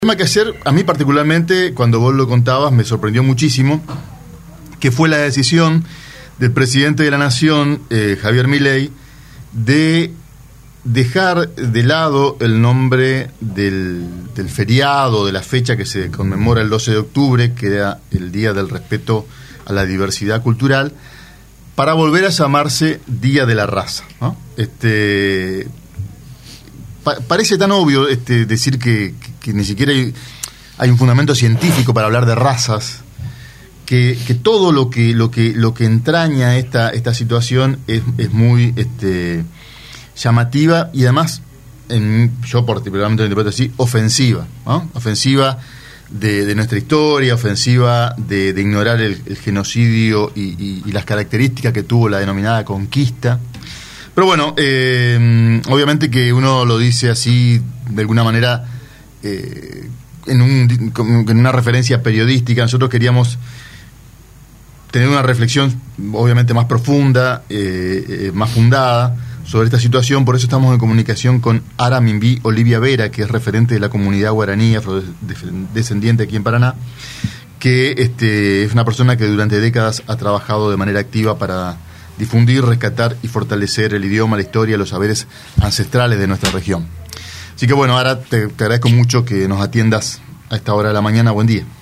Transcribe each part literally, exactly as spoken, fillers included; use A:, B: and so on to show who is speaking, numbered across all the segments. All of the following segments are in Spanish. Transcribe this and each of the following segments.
A: tema que ayer, a mí particularmente, cuando vos lo contabas, me sorprendió muchísimo, que fue la decisión del presidente de la Nación, eh, Javier Milei, de dejar de lado el nombre del, del feriado, de la fecha que se conmemora el doce de octubre, que era el Día del Respeto a la Diversidad Cultural, para volver a llamarse Día de la Raza, ¿no? Este, pa- parece tan obvio este, decir que, que, que ni siquiera hay, hay un fundamento científico para hablar de razas, que, que todo lo que lo que lo que entraña esta esta situación es, es muy este, llamativa y además, en, yo particularmente lo interpreto así, ofensiva, ¿no? Ofensiva de, de nuestra historia, ofensiva de, de ignorar el, el genocidio y, y, y las características que tuvo la denominada conquista. Pero bueno, eh, obviamente que uno lo dice así, de alguna manera, eh, en, un, en una referencia periodística. Nosotros queríamos tener una reflexión obviamente más profunda, eh, eh, más fundada sobre esta situación. Por eso estamos en comunicación con Ara Mimbí Olivia Vera, que es referente de la comunidad guaraní afrodescendiente aquí en Paraná, que este, es una persona que durante décadas ha trabajado de manera activa para difundir, rescatar y fortalecer el idioma, la historia, los saberes ancestrales de nuestra región. Así que bueno, Ara, te, te agradezco mucho que nos atiendas a esta hora de la mañana. Buen día.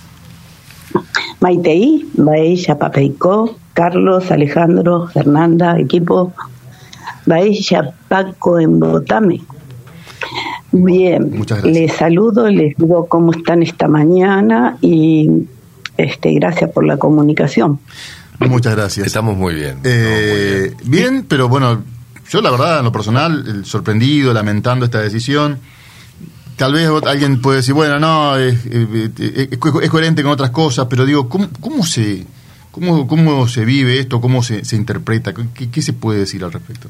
B: Maitei, Baella Papeicó, Carlos, Alejandro, Fernanda, equipo, Baella Paco en Botame. Bien, les saludo, les digo cómo están esta mañana y este, gracias por la comunicación.
A: Muchas gracias.
C: Estamos muy bien.
A: Eh,
C: Estamos muy bien.
A: bien, pero bueno, yo la verdad, en lo personal, sorprendido, lamentando esta decisión. Tal vez alguien puede decir, bueno, no, es, es, es coherente con otras cosas, pero digo, ¿cómo, cómo se cómo, cómo se vive esto? ¿Cómo se, se interpreta? ¿Qué, ¿Qué se puede decir al respecto?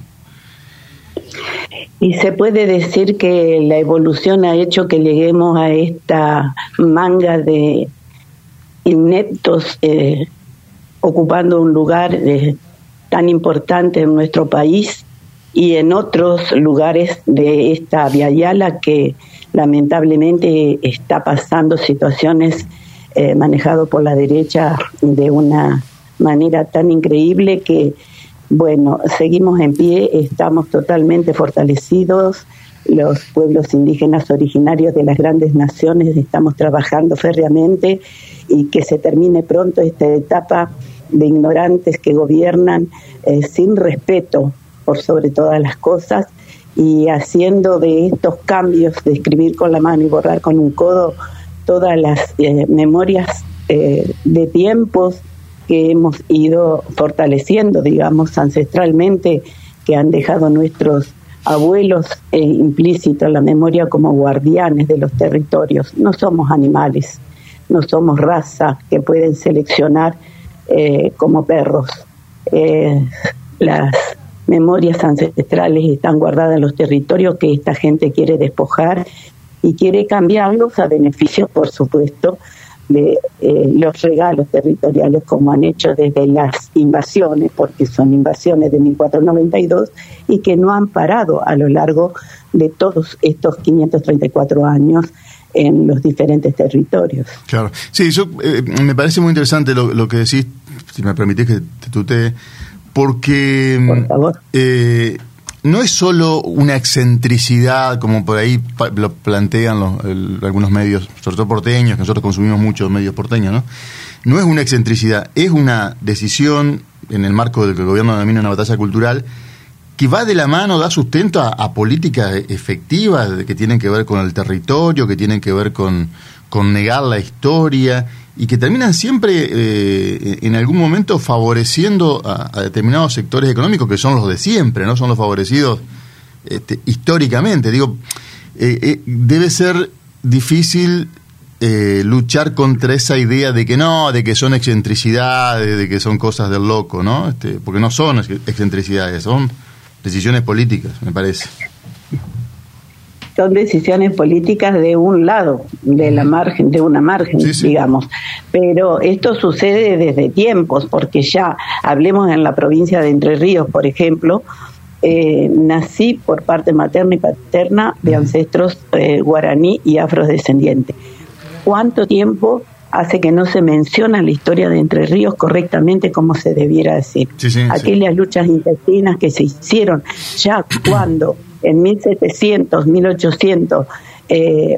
B: Y se puede decir que la evolución ha hecho que lleguemos a esta manga de ineptos eh, ocupando un lugar eh, tan importante en nuestro país y en otros lugares de esta Via Yala que lamentablemente está pasando situaciones eh, manejadas por la derecha de una manera tan increíble que, bueno, seguimos en pie, estamos totalmente fortalecidos, los pueblos indígenas originarios de las grandes naciones estamos trabajando férreamente y que se termine pronto esta etapa de ignorantes que gobiernan eh, sin respeto por sobre todas las cosas y haciendo de estos cambios de escribir con la mano y borrar con un codo todas las eh, memorias eh, de tiempos que hemos ido fortaleciendo, digamos, ancestralmente, que han dejado nuestros abuelos eh, implícito en la memoria como guardianes de los territorios. No somos animales, no somos raza que pueden seleccionar eh, como perros. Eh, las memorias ancestrales están guardadas en los territorios que esta gente quiere despojar y quiere cambiarlos a beneficio, por supuesto, de eh, los regalos territoriales como han hecho desde las invasiones, porque son invasiones de mil cuatrocientos noventa y dos y que no han parado a lo largo de todos estos quinientos treinta y cuatro años en los diferentes territorios.
A: Claro. Sí, yo, eh, me parece muy interesante lo, lo que decís, si me permitís que te tutee, porque
B: por favor.
A: Eh, no es solo una excentricidad, como por ahí pa- lo plantean los, el, algunos medios, sobre todo porteños, que nosotros consumimos muchos medios porteños, ¿no? No es una excentricidad, es una decisión en el marco del que el gobierno denomina una batalla cultural, que va de la mano, da sustento a, a políticas efectivas que tienen que ver con el territorio, que tienen que ver con, con negar la historia, y que terminan siempre eh, en algún momento favoreciendo a, a determinados sectores económicos que son los de siempre, no son los favorecidos este, históricamente. Digo, eh, eh, debe ser difícil eh, luchar contra esa idea de que no, de que son excentricidades, de que son cosas del loco, ¿no? Este, porque no son excentricidades, son decisiones políticas, me parece.
B: Son decisiones políticas de un lado, de la margen, de una margen, sí, sí. digamos. Pero esto sucede desde tiempos, porque ya, hablemos en la provincia de Entre Ríos, por ejemplo, eh, nací por parte materna y paterna de ancestros eh, guaraní y afrodescendientes. ¿Cuánto tiempo hace que no se menciona la historia de Entre Ríos correctamente como se debiera decir?
A: Sí, sí,
B: Aquellas
A: sí.
B: luchas intestinas que se hicieron ya cuando en mil setecientos, mil ochocientos eh,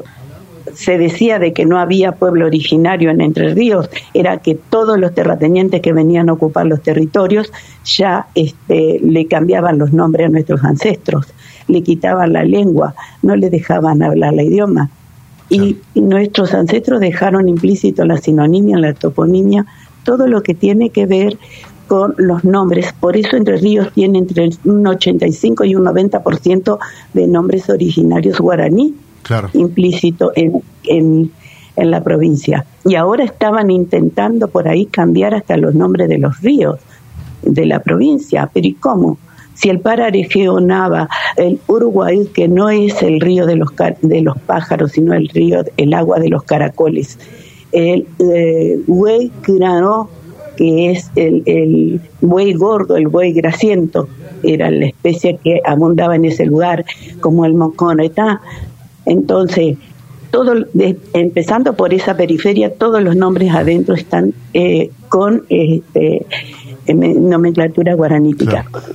B: se decía de que no había pueblo originario en Entre Ríos, era que todos los terratenientes que venían a ocupar los territorios ya este, le cambiaban los nombres a nuestros ancestros, le quitaban la lengua, no le dejaban hablar el idioma. Y, y nuestros ancestros dejaron implícito la sinonimia, la toponimia, todo lo que tiene que ver con los nombres. Por eso Entre Ríos tiene entre un ochenta y cinco y un noventa por ciento de nombres originarios guaraní,
A: claro,
B: implícito en, en, en la provincia. Y ahora estaban intentando por ahí cambiar hasta los nombres de los ríos de la provincia. Pero ¿y cómo? Si el Pararegeo, Nava, el Uruguay, que no es el río de los de los pájaros, sino el río, el agua de los caracoles, el eh, buey Quirano, que es el, el buey gordo, el buey grasiento, era la especie que abundaba en ese lugar, como el moconetá. Entonces, todo, de, empezando por esa periferia, todos los nombres adentro están eh, con este, nomenclatura guaranítica. Claro.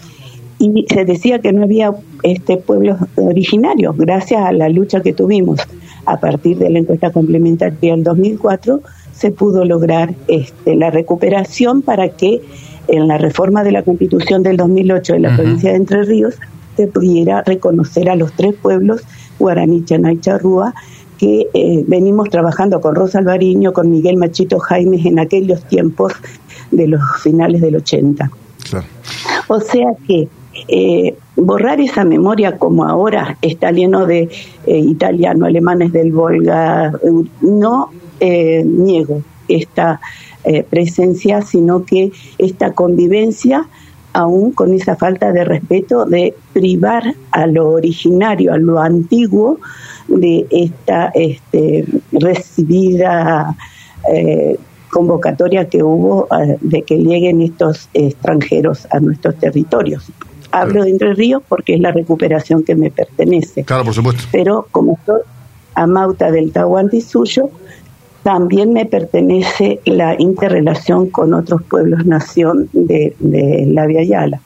B: Y se decía que no había este pueblos originarios. Gracias a la lucha que tuvimos a partir de la encuesta complementaria del dos mil cuatro, se pudo lograr este, la recuperación para que en la reforma de la Constitución del dos mil ocho de la uh-huh. provincia de Entre Ríos se pudiera reconocer a los tres pueblos, guaraní, chaná y charrúa, que eh, venimos trabajando con Rosa Alvariño, con Miguel Machito Jaimes en aquellos tiempos de los finales del ochenta.
A: Claro.
B: O sea que Eh, borrar esa memoria como ahora está lleno de eh, italiano, alemanes del Volga, no eh, niego esta eh, presencia, sino que esta convivencia, aún con esa falta de respeto, de privar a lo originario, a lo antiguo, de esta este, recibida eh, convocatoria que hubo eh, de que lleguen estos extranjeros a nuestros territorios. Hablo de Entre Ríos porque es la recuperación que me pertenece.
A: Claro, por supuesto.
B: Pero como soy amauta del Tahuantinsuyo, también me pertenece la interrelación con otros pueblos nación de, de la Via Yala.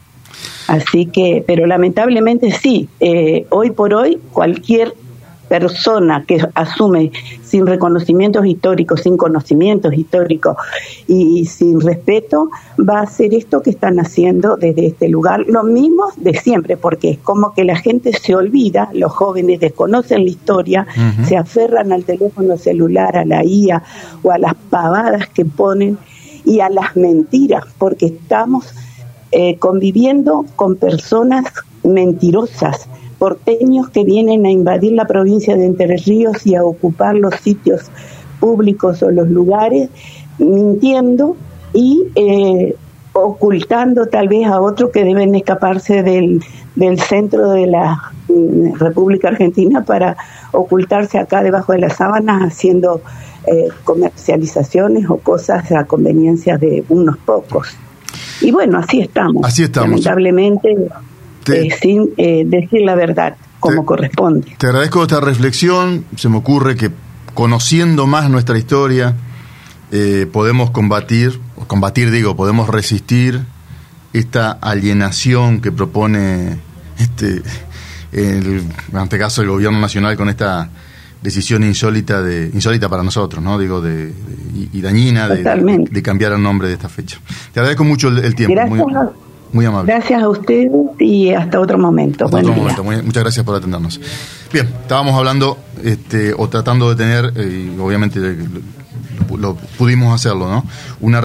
B: Así que, pero lamentablemente sí, eh, hoy por hoy cualquier persona que asume sin reconocimientos históricos, sin conocimientos históricos y, y sin respeto, va a hacer esto que están haciendo desde este lugar, lo mismo de siempre, porque es como que la gente se olvida, los jóvenes desconocen la historia, uh-huh. se aferran al teléfono celular, a la I A o a las pavadas que ponen y a las mentiras, porque estamos eh, conviviendo con personas mentirosas, porteños que vienen a invadir la provincia de Entre Ríos y a ocupar los sitios públicos o los lugares, mintiendo y eh, ocultando tal vez a otros que deben escaparse del, del centro de la eh, República Argentina para ocultarse acá debajo de las sábanas haciendo eh, comercializaciones o cosas a conveniencia de unos pocos. Y bueno, así estamos.
A: Así estamos.
B: Lamentablemente... Te, eh, sin eh, decir la verdad como
A: te,
B: corresponde.
A: Te agradezco esta reflexión. Se me ocurre que conociendo más nuestra historia eh, podemos combatir, combatir digo, podemos resistir esta alienación que propone este, el, en este caso el gobierno nacional con esta decisión insólita de insólita para nosotros, ¿no? Digo de, de y, y dañina de, de, de cambiar el nombre de esta fecha. Te agradezco mucho el, el tiempo.
B: Gracias.
A: Muy, Muy amable.
B: Gracias a ustedes y hasta otro momento.
A: Hasta otro momento. Muy, muchas gracias por atendernos. Bien, estábamos hablando este, o tratando de tener, eh, y obviamente lo, lo pudimos hacerlo, ¿no? Una